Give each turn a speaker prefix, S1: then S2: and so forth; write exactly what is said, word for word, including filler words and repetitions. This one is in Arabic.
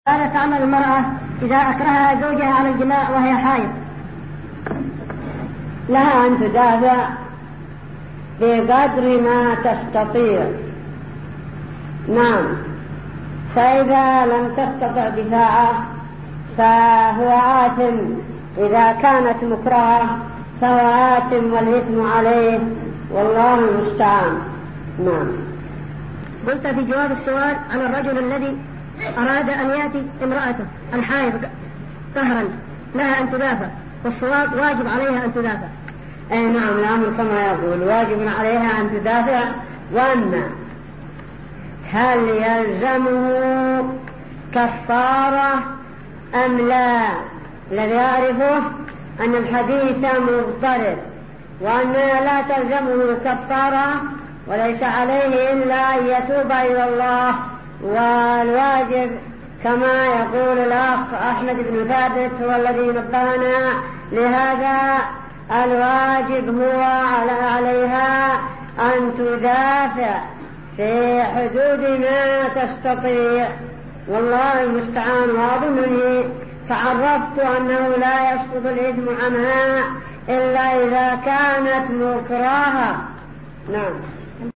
S1: ماذا تعمل المرأة إذا أكرهها زوجها على الجماع وهي حائض؟
S2: لها أن تدافع بقدر ما تستطيع. نعم، فإذا لم تستطع دفاعه فهو آثم. إذا كانت مكرهة فهو آثم والإثم عليه، والله المستعان. نعم.
S1: قلت في جواب السؤال عن الرجل الذي أراد أن يأتي امرأته الحائض قهرا لها أن تدافع، والصواب واجب عليها أن تدافع.
S2: أي نعم، الأمر كما يقول واجب عليها أن تدافع. وأن هل يلزمه كفارة أم لا؟ الذي يعرفه أن الحديث مضطرب، وأنها لا تلزمه كفارة وليس عليه إلا أن يتوب إلى الله. والواجب كما يقول الأخ أحمد بن ثابت هو الذي نبهنا لهذا، الواجب هو عليها أن تدافع في حدود ما تستطيع، والله المستعان. وأظنني تعرفت أنه لا يسقط الإثم عنها إلا إذا كانت مكرهة. نعم.